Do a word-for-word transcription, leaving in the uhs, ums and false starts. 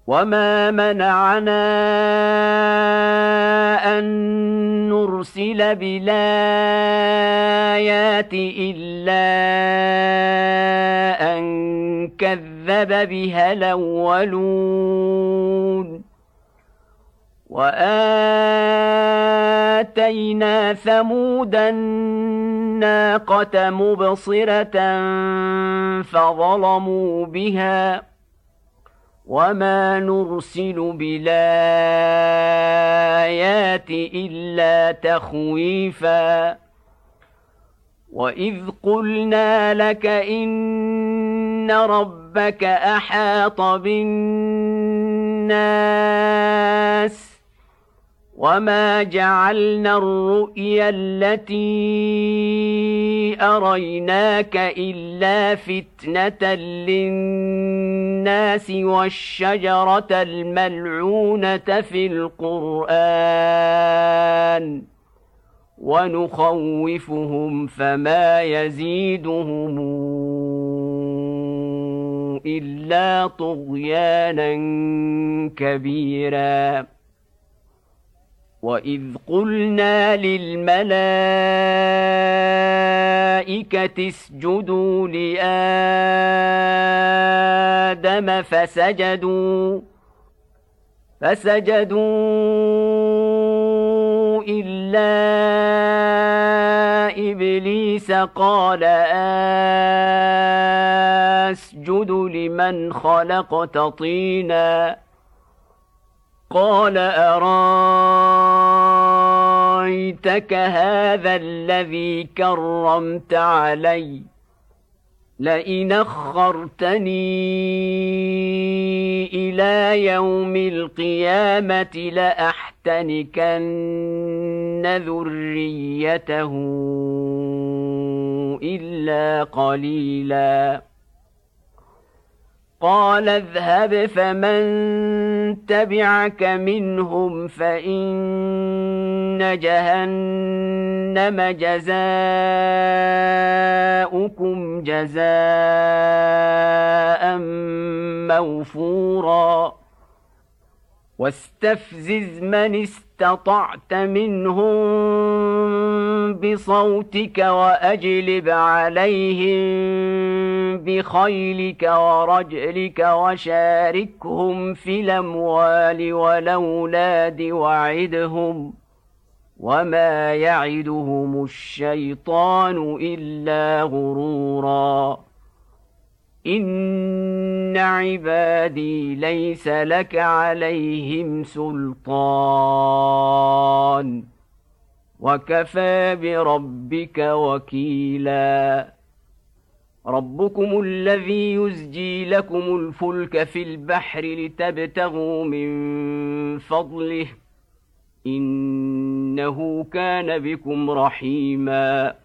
وما منعنا أن نرسل بالآيات إلا أن كذب بها الأولون وآتينا ثمود الناقة مبصرة فظلموا بها وما نرسل بالآيات إلا تخويفا وإذ قلنا لك إن ربك أحاط بالناس وما جعلنا الرؤيا التي أريناك إلا فتنة للناس والشجرة الملعونة في القرآن ونخوفهم فما يزيدهم إلا طغيانا كبيرا وإذ قلنا للملائكة اسجدوا لآدم فسجدوا فسجدوا إلا إبليس قال أسجد لمن خلقت طينا قال أرايتك هذا الذي كرمت علي لئن أخرتني إلى يوم القيامة لأحتنكن ذريته إلا قليلا قال اذهب فمن تبعك منهم فإن جهنم جزاؤكم جزاء موفورا واستفزز من استطعت منهم بصوتك وأجلب عليهم بخيلك ورجلك وشاركهم في الأموال والأولاد وعدهم وما يعدهم الشيطان إلا غرورا إن عبادي ليس لك عليهم سلطان وكفى بربك وكيلا ربكم الذي يزجي لكم الفلك في البحر لتبتغوا من فضله إنه كان بكم رحيما